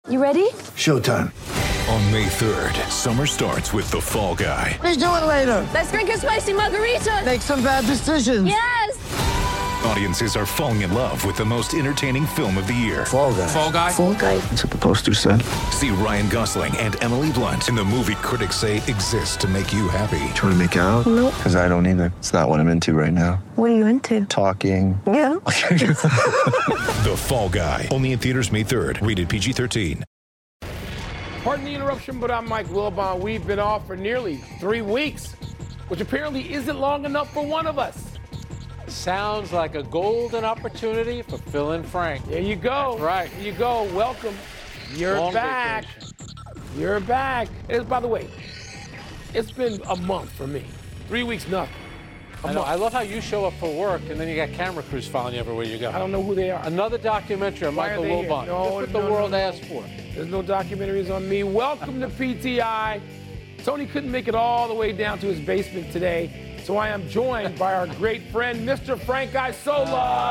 You ready? Showtime. On May 3rd, summer starts with The Fall Guy. Let's do it later. Let's drink a spicy margarita. Make some bad decisions. Yes! Audiences are falling in love with the most entertaining film of the year. Fall Guy. Fall Guy? Fall guy. That's what the poster said. See Ryan Gosling and Emily Blunt in the movie critics say exists to make you happy. Trying to make it out? Nope. Because I don't either. It's not what I'm into right now. What are you into? Talking. Yeah. The Fall Guy. Only in theaters May 3rd. Rated PG-13. Pardon the interruption, but I'm Mike Wilbon. We've been off for nearly 3 weeks, which apparently isn't long enough for one of us. Sounds like a golden opportunity for Phil and Frank. There you go. That's right. There you go. Welcome. You're Long back. vacation. You're back. And by the way, it's been a month for me. 3 weeks, nothing. I know. I love how you show up for work and then you got camera crews following you everywhere you go. I don't know who they are. Another documentary on Why are Michael they here? Wilbon. No, That's what no, the world no. asked for. There's no documentaries on me. Welcome to PTI. Tony couldn't make it all the way down to his basement today, so I am joined by our great friend, Mr. Frank Isola.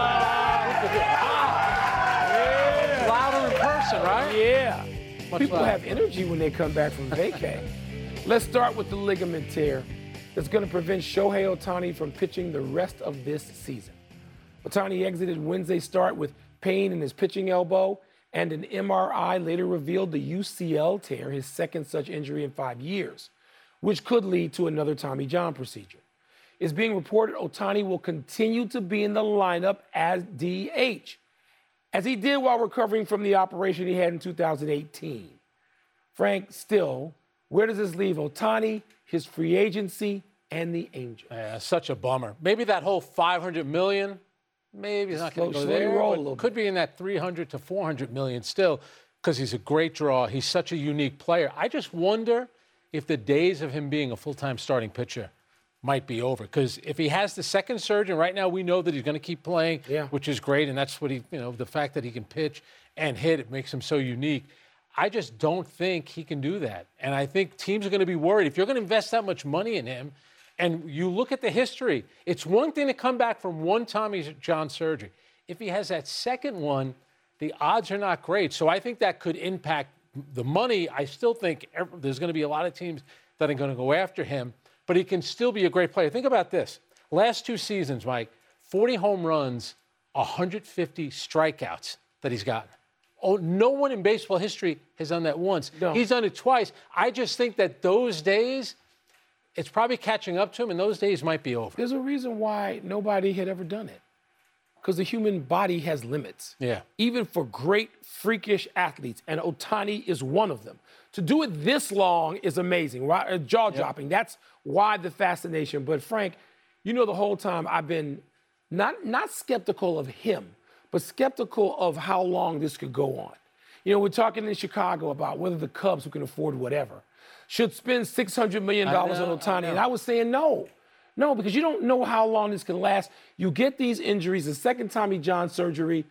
Yeah. Louder in person, right? Yeah. Much People louder. have energy when they come back from vacay. Let's start with the ligament tear that's going to prevent Shohei Ohtani from pitching the rest of this season. Ohtani exited Wednesday's start with pain in his pitching elbow, and an MRI later revealed the UCL tear, his second such injury in 5 years, which could lead to another Tommy John procedure. It's being reported Ohtani will continue to be in the lineup as DH, as he did while recovering from the operation he had in 2018. Frank, still, where does this leave Ohtani, his free agency, and the Angels? Yeah, such a bummer. Maybe that whole $500 million, maybe he's not going to go Slowly there. roll a But little could be in that $300 to $400 million still, because he's a great draw. He's such a unique player. I just wonder if the days of him being a full-time starting pitcher might be over. Because if he has the second surgery, right now we know that he's going to keep playing, which is great, and that's what he, the fact that he can pitch and hit, it makes him so unique. I just don't think he can do that. And I think teams are going to be worried. If you're going to invest that much money in him, and you look at the history, it's one thing to come back from one Tommy John surgery. If he has that second one, the odds are not great. So I think that could impact the money. I still think there's going to be a lot of teams that are going to go after him, but he can still be a great player. Think about this. Last 2 seasons, Mike, 40 home runs, 150 strikeouts that he's gotten. Oh, no one in baseball history has done that once. No. He's done it twice. I just think that those days, it's probably catching up to him, and those days might be over. There's a reason why nobody had ever done it. Because the human body has limits. Yeah. Even for great, freakish athletes, and Ohtani is one of them. To do it this long is amazing, right? Jaw-dropping. That's why the fascination. But Frank, the whole time I've been not skeptical of him, but skeptical of how long this could go on. We're talking in Chicago about whether the Cubs, who can afford whatever, should spend $600 million on Ohtani. And I was saying no. No, because you don't know how long this can last. You get these injuries, the second Tommy John surgery.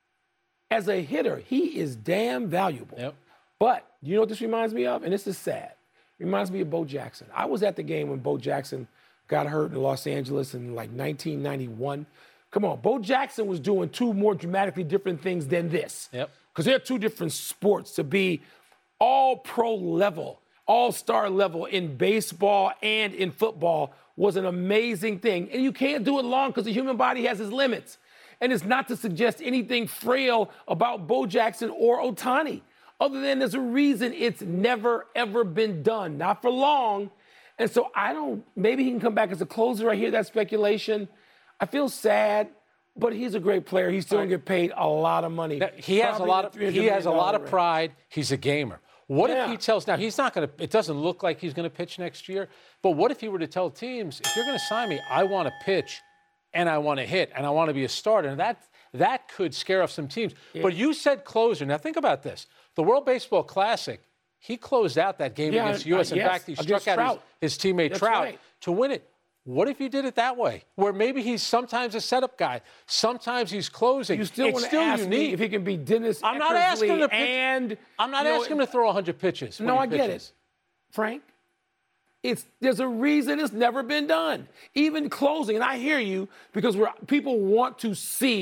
As a hitter, he is damn valuable. Yep. But you know what this reminds me of? And this is sad. It reminds me of Bo Jackson. I was at the game when Bo Jackson got hurt in Los Angeles in 1991. Come on, Bo Jackson was doing 2 more dramatically different things than this. Yep. Because they're 2 different sports. To be all-pro level, all-star level in baseball and in football was an amazing thing. And you can't do it long because the human body has its limits. And it's not to suggest anything frail about Bo Jackson or Ohtani, other than there's a reason it's never, ever been done. Not for long. And so maybe he can come back as a closer. I hear that speculation. I feel sad, but he's a great player. He's still going to get paid a lot of money. He has a lot of range. pride. He's a gamer. What if he tells, now he's not going to, it doesn't look like he's going to pitch next year, but what if he were to tell teams, if you're going to sign me, I want to pitch and I want to hit and I want to be a starter. And that could scare off some teams. Yeah. But you said closer. Now think about this. The World Baseball Classic, he closed out that game against the U.S. In fact, he struck out his teammate Trout to win it. What if you did it that way, where maybe he's sometimes a setup guy, sometimes he's closing? You still want to ask me if he can be Dennis I'm not asking him to pitch. And I'm not asking him to throw 100 pitches. No, I get it, Frank. There's a reason it's never been done. Even closing, and I hear you, because people want to see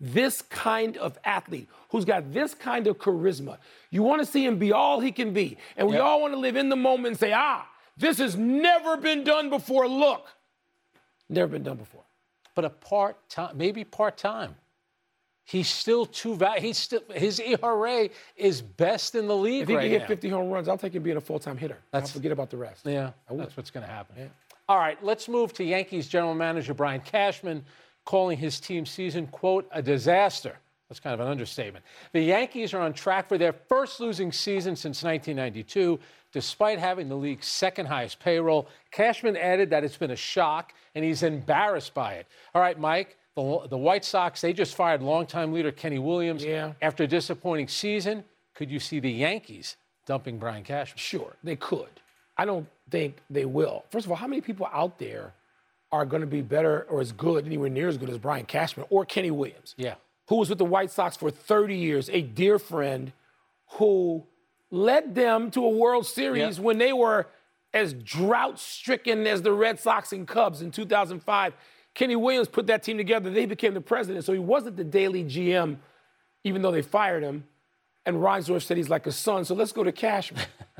this kind of athlete who's got this kind of charisma. You want to see him be all he can be. And we all want to live in the moment and say, this has never been done before. Look, never been done before. But maybe part-time. He's still his ERA is best in the league right now. If he can hit 50 home runs, I'll take him being a full-time hitter. I'll forget about the rest. Yeah, that's what's going to happen. Yeah. All right, let's move to Yankees general manager Brian Cashman calling his team's season, quote, a disaster. That's kind of an understatement. The Yankees are on track for their first losing season since 1992, despite having the league's second highest payroll. Cashman added that it's been a shock, and he's embarrassed by it. All right, Mike. The White Sox, they just fired longtime leader Kenny Williams after a disappointing season. Could you see the Yankees dumping Brian Cashman? Sure, they could. I don't think they will. First of all, how many people out there are going to be better or as good, anywhere near as good as Brian Cashman or Kenny Williams? Yeah. Who was with the White Sox for 30 years, a dear friend who led them to a World Series when they were as drought-stricken as the Red Sox and Cubs in 2005. Kenny Williams put that team together. They became the president, so he wasn't the daily GM, even though they fired him. And Reinsdorf said he's like a son. So let's go to Cashman.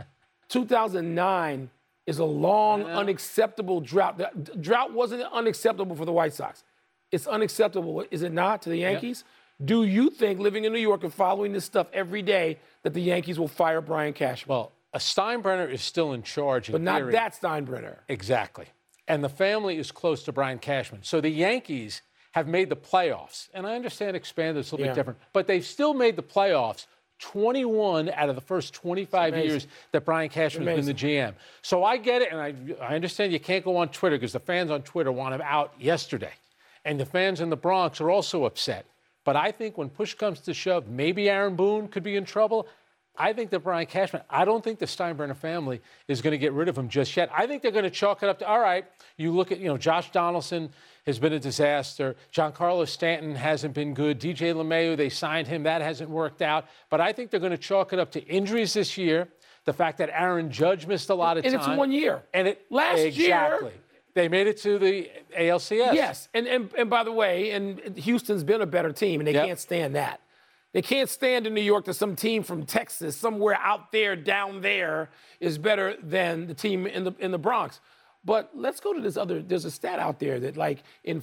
2009 is a long, unacceptable drought. The drought wasn't unacceptable for the White Sox. It's unacceptable, is it not, to the Yankees? Yep. Do you think, living in New York and following this stuff every day, that the Yankees will fire Brian Cashman? Well, a Steinbrenner is still in charge. But not that Steinbrenner. Exactly. And the family is close to Brian Cashman. So the Yankees have made the playoffs. And I understand expanded is a little bit different. But they've still made the playoffs 21 out of the first 25 years that Brian Cashman has been the GM. So I get it, and I understand you can't go on Twitter because the fans on Twitter want him out yesterday. And the fans in the Bronx are also upset. But I think when push comes to shove, maybe Aaron Boone could be in trouble. I think that Brian Cashman, I don't think the Steinbrenner family is going to get rid of him just yet. I think they're going to chalk it up to, all right, you look at, Josh Donaldson has been a disaster. Giancarlo Stanton hasn't been good. DJ LeMahieu, they signed him. That hasn't worked out. But I think they're going to chalk it up to injuries this year, the fact that Aaron Judge missed a lot of time. And it's 1 year. And last year. They made it to the ALCS. Yes. And by the way, and Houston's been a better team, and they can't stand that. They can't stand in New York that some team from Texas, somewhere out there, down there, is better than the team in the Bronx. But let's go to this other. There's a stat out there that, like, in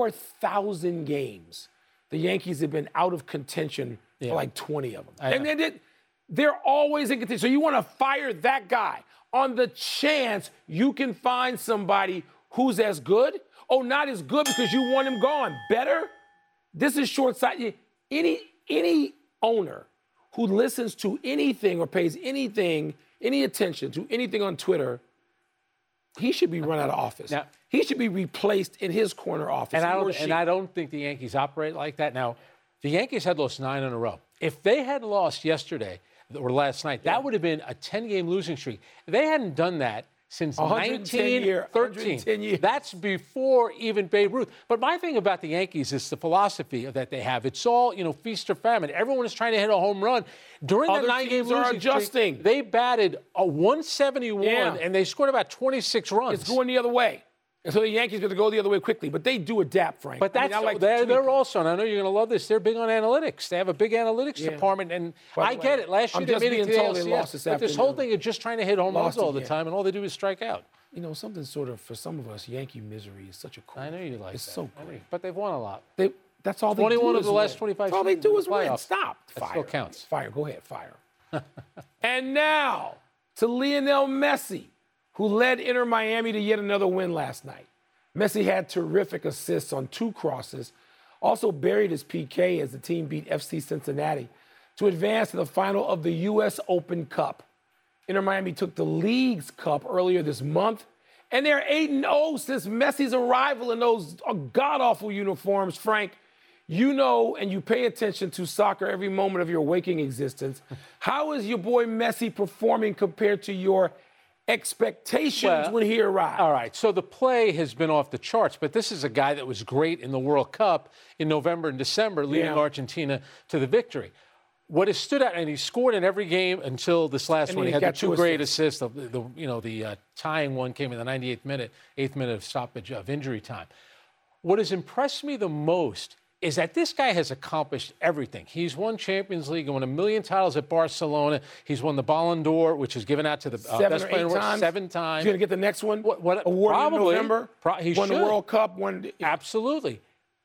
4,000 games, the Yankees have been out of contention for like 20 of them. And they're always in contention. So you want to fire that guy on the chance you can find somebody who's as good? Oh, not as good because you want him gone. Better? This is short-sighted. Any owner who listens to anything or pays anything, any attention to anything on Twitter, he should be run out of office. Now, he should be replaced in his corner office. And I don't think the Yankees operate like that. Now, the Yankees had lost 9 in a row. If they had lost yesterday or last night, that would have been a 10-game losing streak. They hadn't done that since 1913. That's before even Babe Ruth. But my thing about the Yankees is the philosophy that they have. It's all, feast or famine. Everyone is trying to hit a home run. During the 9-game losing streak, they batted a 171, and they scored about 26 runs. It's going the other way. And so the Yankees got to go the other way quickly. But they do adapt, Frank. But they're also, and I know you're going to love this, they're big on analytics. They have a big analytics department. And I get it. Last year they made it to the ALCS. But this whole thing is just trying to hit home runs all the time, and all they do is strike out. Something sort of, for some of us, Yankee misery is such a cool. I know you like it's that. So great. But they've won a lot. That's all they do. 21 of the last 25 That's all they do is win. Stop. That still counts. Fire. Go ahead. Fire. And now to Lionel Messi, who led Inter Miami to yet another win last night. Messi had terrific assists on 2 crosses, also buried his PK as the team beat FC Cincinnati to advance to the final of the U.S. Open Cup. Inter Miami took the League's Cup earlier this month, and they're 8-0 since Messi's arrival in those god-awful uniforms. Frank, you know and you pay attention to soccer every moment of your waking existence. How is your boy Messi performing compared to your expectations when he arrived? All right, so the play has been off the charts, but this is a guy that was great in the World Cup in November and December, leading Argentina to the victory. What has stood out, and he scored in every game until this last one. He had the 2 great assists. The tying one came in the 98th minute, 8th minute of stoppage of injury time. What has impressed me the most is that this guy has accomplished everything. He's won Champions League, won 1 million titles at Barcelona. He's won the Ballon d'Or, which is given out to the best player in the world 7 times. He's going to get the next one? What award probably, in November? He won should. the World Cup. Absolutely.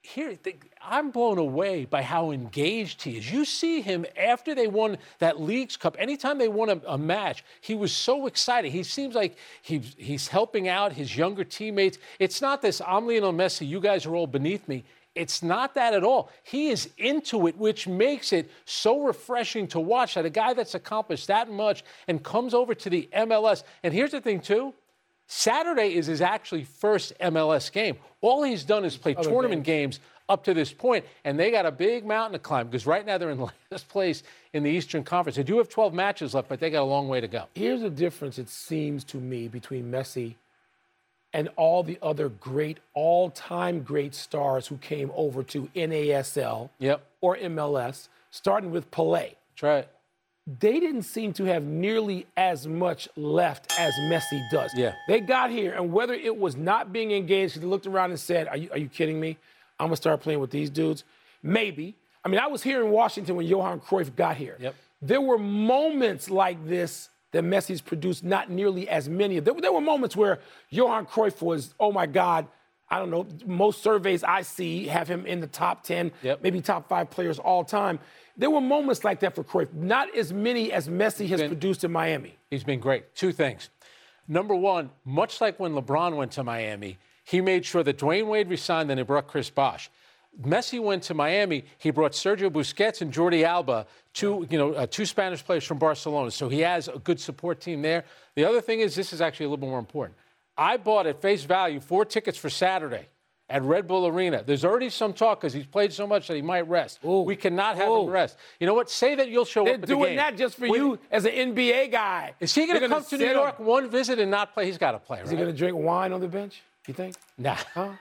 I'm blown away by how engaged he is. You see him after they won that Leagues Cup. Anytime they won a match, he was so excited. He seems like he's helping out his younger teammates. It's not this, I'm Lionel Messi, you guys are all beneath me. It's not that at all. He is into it, which makes it so refreshing to watch that a guy that's accomplished that much and comes over to the MLS. And here's the thing, too. Saturday is his actually first MLS game. All he's done is play tournament games up to this point, and they got a big mountain to climb because right now they're in last place in the Eastern Conference. They do have 12 matches left, but they got a long way to go. Here's the difference, it seems to me, between Messi and all the other great, all-time great stars who came over to NASL or MLS, starting with Pelé. That's right. They didn't seem to have nearly as much left as Messi does. Yeah. They got here, and whether it was not being engaged, they looked around and said, are you kidding me? I'm going to start playing with these dudes? Maybe. I mean, I was here in Washington when Johan Cruyff got here. Yep. There were moments like this that Messi's produced, not nearly as many. There were moments where Johan Cruyff was, oh, my God, I don't know, most surveys I see have him in the top 10, maybe top 5 players all time. There were moments like that for Cruyff, not as many as Messi has produced in Miami. He's been great. 2 things. Number one, much like when LeBron went to Miami, he made sure that Dwayne Wade resigned, then he brought Chris Bosh. Messi went to Miami. He brought Sergio Busquets and Jordi Alba, two Spanish players from Barcelona. So he has a good support team there. The other thing is, this is actually a little bit more important. I bought at face value 4 tickets for Saturday at Red Bull Arena. There's already some talk because he's played so much that he might rest. We cannot have him rest. You know what? Say that you'll show up at the game. They're doing that just for you as an NBA guy. Is he going to come to New York one visit and not play? He's got to play, right? Is he going to drink wine on the bench, you think? Nah.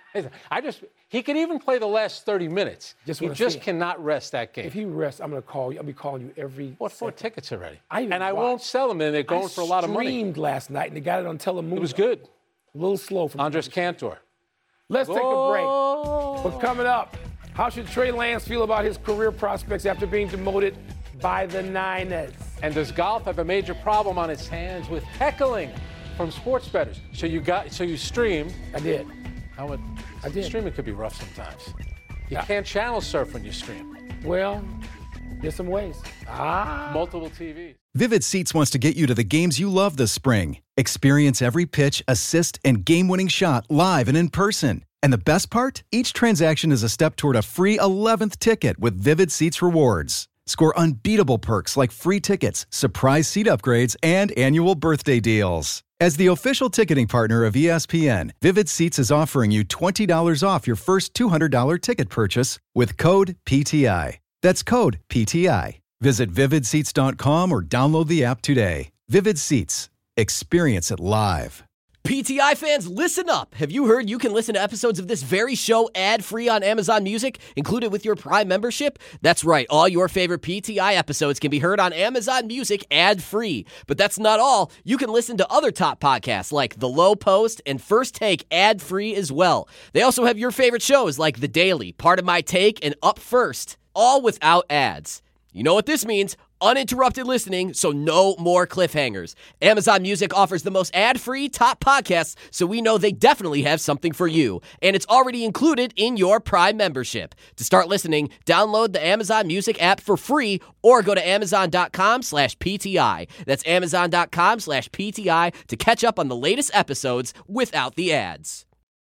He can even play the last 30 minutes. He just cannot rest that game. If he rests, I'm going to call you. I'll be calling you every Bought 4 tickets already. I won't sell them, and they're going for a lot of money. I streamed last night, and they got it on Telemundo. It was good. A little slow for Andres Cantor. Let's take a break. But coming up, how should Trey Lance feel about his career prospects after being demoted by the Niners? And does golf have a major problem on its hands with heckling from sports bettors? So you streamed. I did. I did. Streaming could be rough sometimes. You can't channel surf when you stream. Well, there's some ways. Multiple TVs. Vivid Seats wants to get you to the games you love this spring. Experience every pitch, assist, and game-winning shot live and in person. And the best part? Each transaction is a step toward a free 11th ticket with Vivid Seats rewards. Score unbeatable perks like free tickets, surprise seat upgrades, and annual birthday deals. As the official ticketing partner of ESPN, Vivid Seats is offering you $20 off your first $200 ticket purchase with code PTI. That's code PTI. Visit vividseats.com or download the app today. Vivid Seats. Experience it live. PTI fans, listen up. Have you heard you can listen to episodes of this very show ad-free on Amazon Music, included with your Prime membership? That's right. All your favorite PTI episodes can be heard on Amazon Music ad-free. But that's not all. You can listen to other top podcasts like The Low Post and First Take ad-free as well. They also have your favorite shows like The Daily, Part of My Take, and Up First, all without ads. You know what this means? Uninterrupted listening, so no more cliffhangers. Amazon Music offers the most ad-free top podcasts, so we know they definitely have something for you. And it's already included in your Prime membership. To start listening, download the Amazon Music app for free or go to amazon.com/PTI. That's amazon.com/PTI to catch up on the latest episodes without the ads.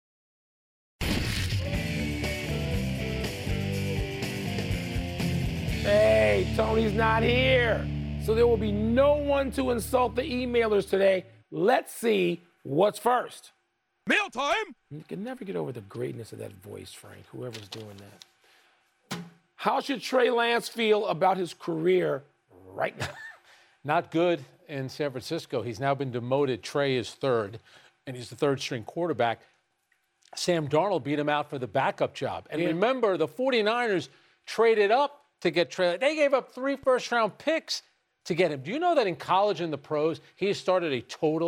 Hey, Tony's not here. So there will be no one to insult the emailers today. Let's see what's first. Mail time! You can never get over the greatness of that voice, Frank, whoever's doing that. How should Trey Lance feel about his career right now? Not good in San Francisco. He's now been demoted. Trey is third, and he's the third-string quarterback. Sam Darnold beat him out for the backup job. And remember, the 49ers traded up to get Trey. They gave up 3 first-round picks to get him. Do you know that in college and the pros, he has started a total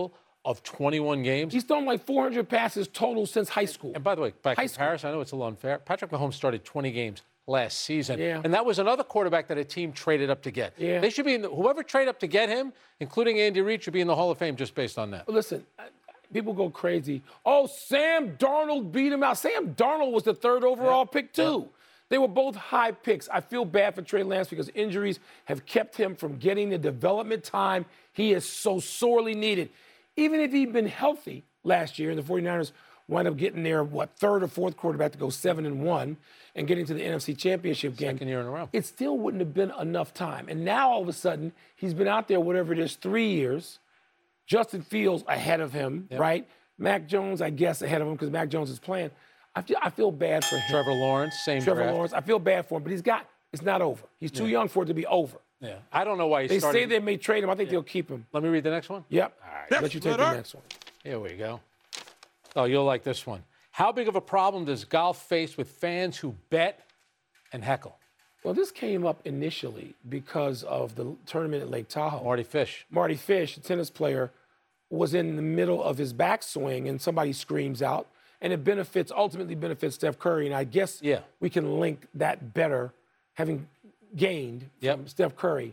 of 21 games. He's thrown like 400 passes total since high school. And by the way, by comparison, I know it's a little unfair. Patrick Mahomes started 20 games last season. Yeah. And that was another quarterback that a team traded up to get. Yeah. They should be whoever traded up to get him, including Andy Reid, should be in the Hall of Fame just based on that. Listen, people go crazy. Oh, Sam Darnold beat him out. Sam Darnold was the 3rd overall pick, too. Yeah. They were both high picks. I feel bad for Trey Lance because injuries have kept him from getting the development time he is so sorely needed. Even if he'd been healthy last year, and the 49ers wound up getting their, 3rd or 4th quarterback to go 7-1 and getting to the NFC Championship game. Second year in a row. It still wouldn't have been enough time. And now, all of a sudden, he's been out there, whatever it is, 3 years. Justin Fields ahead of him, right? Mac Jones, I guess, ahead of him because Mac Jones is playing. I feel bad for him. Trevor Lawrence, same draft. Lawrence, I feel bad for him, but it's not over. He's too young for it to be over. Yeah. I don't know why he's They starting. say they may trade him. I think they'll keep him. Let me read the next one. Yep. All right. Let you take the next one. Here we go. Oh, you'll like this one. How big of a problem does golf face with fans who bet and heckle? Well, this came up initially because of the tournament at Lake Tahoe. Marty Fish, a tennis player, was in the middle of his backswing, and somebody screams out, and it ultimately benefits Steph Curry. And I guess we can link that better, having gained from Steph Curry.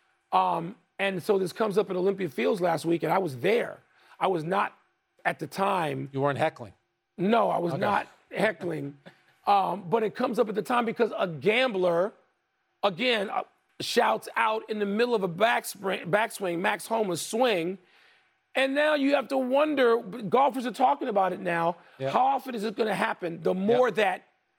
And so this comes up at Olympia Fields last week, and I was there. I was not at the time. You weren't heckling? No, I was not heckling. But it comes up at the time because a gambler, again, shouts out in the middle of a backswing, Max Homa's swing. And now you have to wonder, golfers are talking about it now, how often is it going to happen? The more that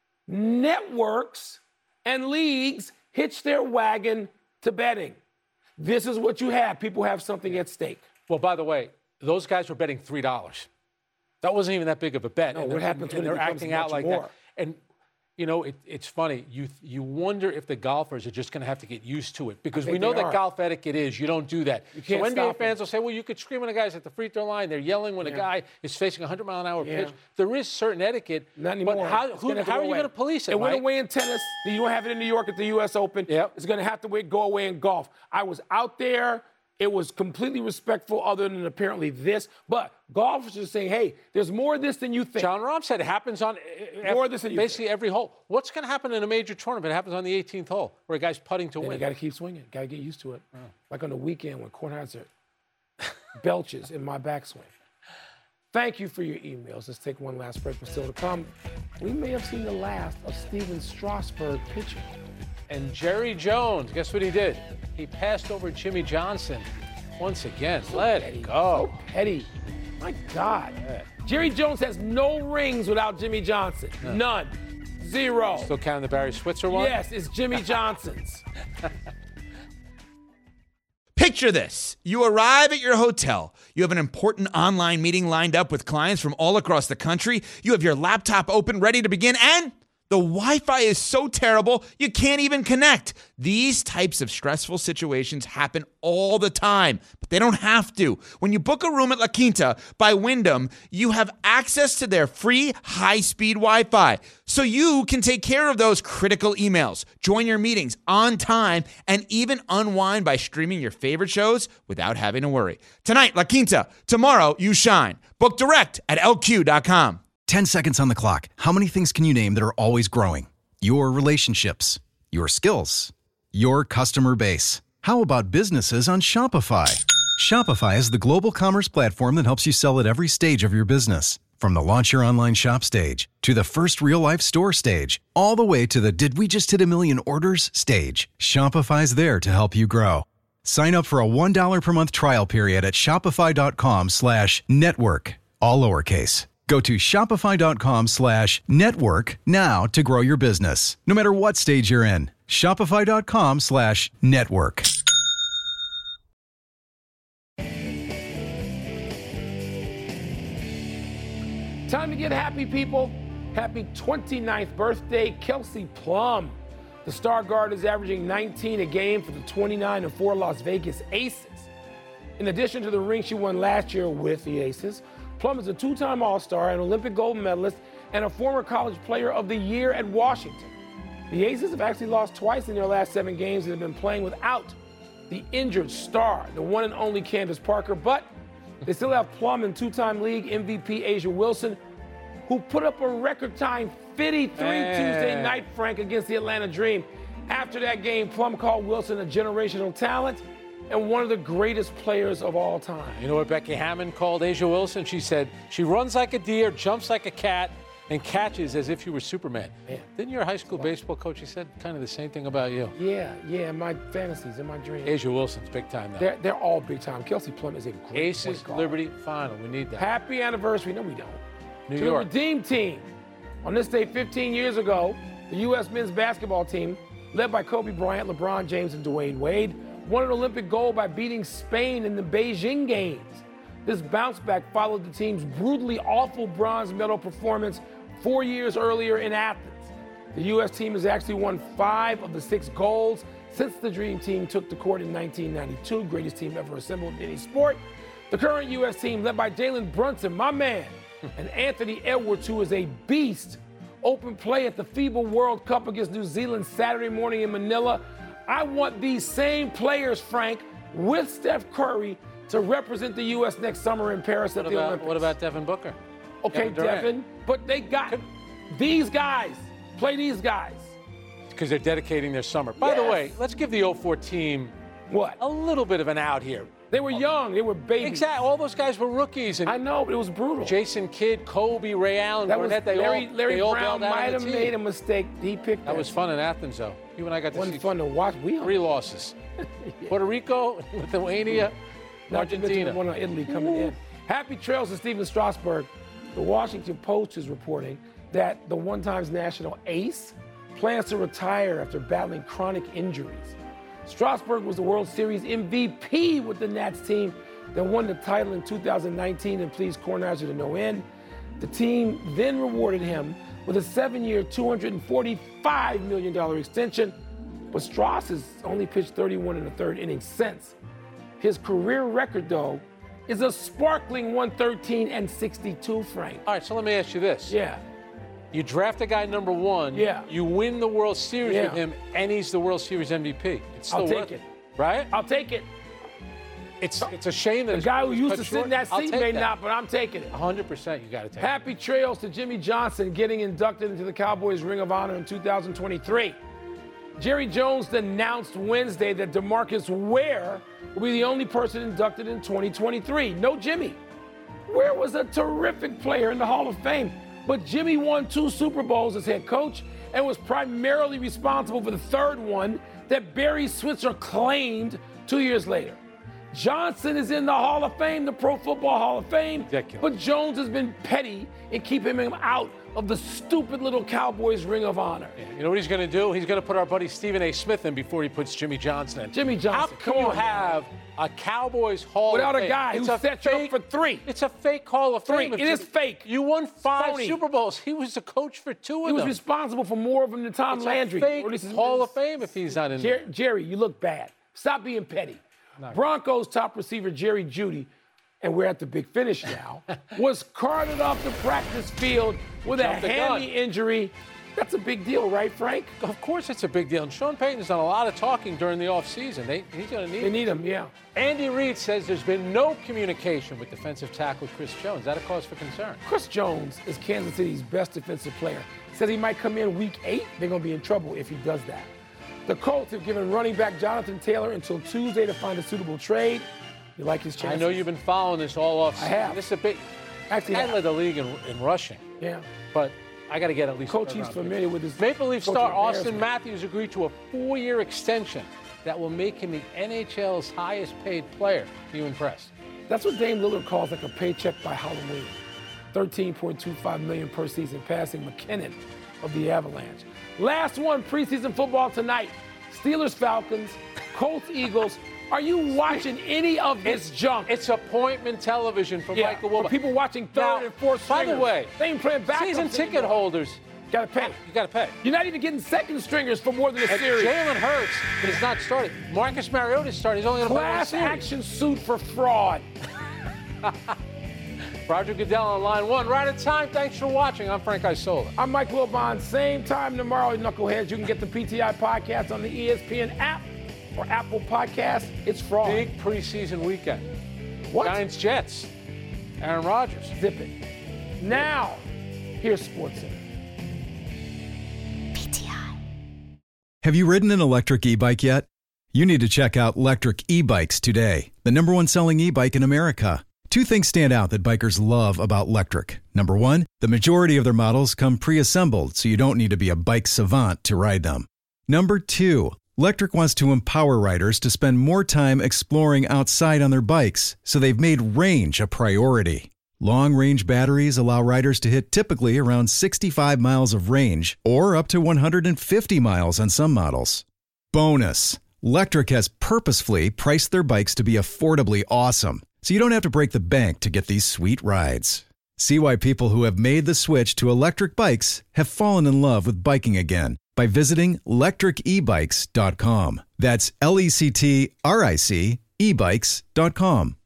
networks and leagues hitch their wagon to betting. This is what you have. People have something at stake. Well, by the way, those guys were betting $3. That wasn't even that big of a bet. No, and what happens when they're acting out like more? that? And you know, it's funny. You wonder if the golfers are just going to have to get used to it because we know that golf etiquette is you don't do that. So NBA fans will say, well, you could scream at the guys at the free throw line. They're yelling when a guy is facing a 100-mile-an-hour pitch. There is certain etiquette. Not anymore. But how are you going to police it? It went away in tennis. You don't have it in New York at the U.S. Open. It's going to have to go away in golf. I was out there. It was completely respectful other than apparently this. But golfers are saying, hey, there's more of this than you think. John Rahm said it happens on more of this than you basically think. Every hole. What's going to happen in a major tournament? It happens on the 18th hole where a guy's putting to win. You got to keep swinging. Got to get used to it. Like on the weekend when Kornheiser belches in my backswing. Thank you for your emails. Let's take one last break. But still to come, we may have seen the last of Steven Strasburg pitching. And Jerry Jones, guess what he did? He passed over Jimmy Johnson once again. Let it go. So petty. My God. Jerry Jones has no rings without Jimmy Johnson. None. Zero. Still counting the Barry Switzer one? Yes, it's Jimmy Johnson's. Picture this. You arrive at your hotel. You have an important online meeting lined up with clients from all across the country. You have your laptop open, ready to begin, and the Wi-Fi is so terrible, you can't even connect. These types of stressful situations happen all the time, but they don't have to. When you book a room at La Quinta by Wyndham, you have access to their free high-speed Wi-Fi, so you can take care of those critical emails, join your meetings on time, and even unwind by streaming your favorite shows without having to worry. Tonight, La Quinta. Tomorrow, you shine. Book direct at LQ.com. 10 seconds on the clock. How many things can you name that are always growing? Your relationships, your skills, your customer base. How about businesses on Shopify? Shopify is the global commerce platform that helps you sell at every stage of your business. From the launch your online shop stage to the first real-life store stage, all the way to the did we just hit a million orders stage. Shopify's there to help you grow. Sign up for a $1 per month trial period at shopify.com/network, all lowercase. Go to shopify.com/network now to grow your business, no matter what stage you're in. Shopify.com/network. Time to get happy, people. Happy 29th birthday, Kelsey Plum. The star guard is averaging 19 a game for the 29-4 Las Vegas Aces. In addition to the ring she won last year with the Aces, Plum is a two-time All-Star, an Olympic gold medalist, and a former College Player of the Year at Washington. The Aces have actually lost twice in their last 7 games and have been playing without the injured star, the one and only Candace Parker, but They still have Plum and two-time league MVP Asia Wilson, who put up a record-time 53 Tuesday night, Frank, against the Atlanta Dream. After that game, Plum called Wilson a generational talent and one of the greatest players of all time. You know what Becky Hammond called Asia Wilson? She said, she runs like a deer, jumps like a cat, and catches as if she were Superman. Man. Didn't your high school baseball coach, he said kind of the same thing about you? Yeah, in my fantasies, in my dreams. Asia Wilson's big time now. They're all big time. Kelsey Plum is a great Aces, point guard. Liberty, final. We need that. Happy anniversary. No, we don't. New to York. the Redeem Team. On this day 15 years ago, the U.S. men's basketball team, led by Kobe Bryant, LeBron James, and Dwayne Wade, won an Olympic gold by beating Spain in the Beijing Games. This bounce back followed the team's brutally awful bronze medal performance 4 years earlier in Athens. The U.S. team has actually won 5 of the 6 golds since the Dream Team took the court in 1992, greatest team ever assembled in any sport. The current U.S. team, led by Jalen Brunson, my man, and Anthony Edwards, who is a beast, open play at the FIBA World Cup against New Zealand Saturday morning in Manila. I want these same players, Frank, with Steph Curry, to represent the U.S. next summer in Paris at the Olympics. What about Devin Booker? Okay, Devin, but they got these guys. Play these guys. Because they're dedicating their summer. By the way, let's give the 04 team a little bit of an out here. They were young. They were babies. Exactly. All those guys were rookies. And I know, but it was brutal. Jason Kidd, Kobe, Ray Allen, that Garnett, Larry all Brown might have made a mistake. He picked that. Was fun in Athens, though. You and I got to see. Wasn't fun to watch. 3 losses. Puerto Rico, Lithuania, Argentina. One on Italy coming in. Happy trails to Steven Strasburg. The Washington Post is reporting that the one-time national ace plans to retire after battling chronic injuries. Strasburg was the World Series MVP with the Nats team that won the title in 2019 and pleased Kornheiser to no end. The team then rewarded him with a 7-year, $245 million extension, but Strauss has only pitched 31 1/3 innings since. His career record, though, is a sparkling 113-62, Frank. All right, so let me ask you this. Yeah. You draft a guy number 1. Yeah. You win the World Series with him, and he's the World Series MVP. It's still I'll take it. Right? I'll take it. It's a shame that the guy who used to sit in that I'll seat take may that. not, but I'm taking it. 100% you got to take Happy trails to Jimmy Johnson getting inducted into the Cowboys Ring of Honor in 2023. Jerry Jones announced Wednesday that DeMarcus Ware will be the only person inducted in 2023. No Jimmy. Ware was a terrific player in the Hall of Fame, but Jimmy won 2 Super Bowls as head coach and was primarily responsible for the 3rd one that Barry Switzer claimed 2 years later. Johnson is in the Hall of Fame, the Pro Football Hall of Fame, ridiculous. But Jones has been petty in keeping him out of the stupid little Cowboys Ring of Honor. Yeah. You know what he's going to do? He's going to put our buddy Stephen A. Smith in before he puts Jimmy Johnson in. Jimmy Johnson, how can you have a Cowboys Hall without of Fame? a guy who set you up for 3? It's a fake Hall of Fame. It is fake. You won 5 Phony. Super Bowls. He was the coach for 2 of them. He was responsible for more of them than Tom Landry. It's a fake Hall of Fame if he's not in there. Jerry, you look bad. Stop being petty. Broncos top receiver Jerry Jeudy, and we're at the big finish now, was carted off the practice field with a hammy injury. That's a big deal, right, Frank? Of course it's a big deal. And Sean Payton's done a lot of talking during the offseason. He's going to need They need him, yeah. Andy Reid says there's been no communication with defensive tackle Chris Jones. Is that a cause for concern? Chris Jones is Kansas City's best defensive player. Says he might come in week 8. They're going to be in trouble if he does that. The Colts have given running back Jonathan Taylor until Tuesday to find a suitable trade. You like his chances? I know you've been following this all offseason. I have. This is a big. Actually, I led the league in rushing. Yeah. But I got to get at least. Coach, he's familiar with his. Maple Leaf star Austin Matthews agreed to a 4-year extension that will make him the NHL's highest paid player. Are you impressed? That's what Dame Lillard calls like a paycheck by Halloween. $13.25 million per season, passing McKinnon of the Avalanche. Last one, preseason football tonight. Steelers, Falcons, Colts, Eagles. Are you watching any of this junk? It's appointment television for Michael Wilbon. For people watching third and fourth stringers. By the way, they ain't playing backups season ticket anymore. holders. Gotta pay. You gotta pay. You're not even getting second stringers for more than a series. Jalen Hurts is not starting. Marcus Mariota is starting. He's only going to play one Class series. action suit for fraud. Roger Goodell on line 1. Right at time. Thanks for watching. I'm Frank Isola. I'm Mike Wilbon. Same time tomorrow, Knuckleheads. You can get the PTI podcast on the ESPN app or Apple Podcasts. It's fraud. Big preseason weekend. What? Giants, Jets. Aaron Rodgers. Zip it. Now, here's SportsCenter. Have you ridden an electric e-bike yet? You need to check out Lectric E-Bikes today, the #1 selling e-bike in America. Two things stand out that bikers love about Lectric. Number one, the majority of their models come pre-assembled, so you don't need to be a bike savant to ride them. Number two, Lectric wants to empower riders to spend more time exploring outside on their bikes, so they've made range a priority. Long-range batteries allow riders to hit typically around 65 miles of range or up to 150 miles on some models. Bonus, Lectric has purposefully priced their bikes to be affordably awesome, so you don't have to break the bank to get these sweet rides. See why people who have made the switch to electric bikes have fallen in love with biking again by visiting lectricebikes.com. That's LECTRIC ebikes.com.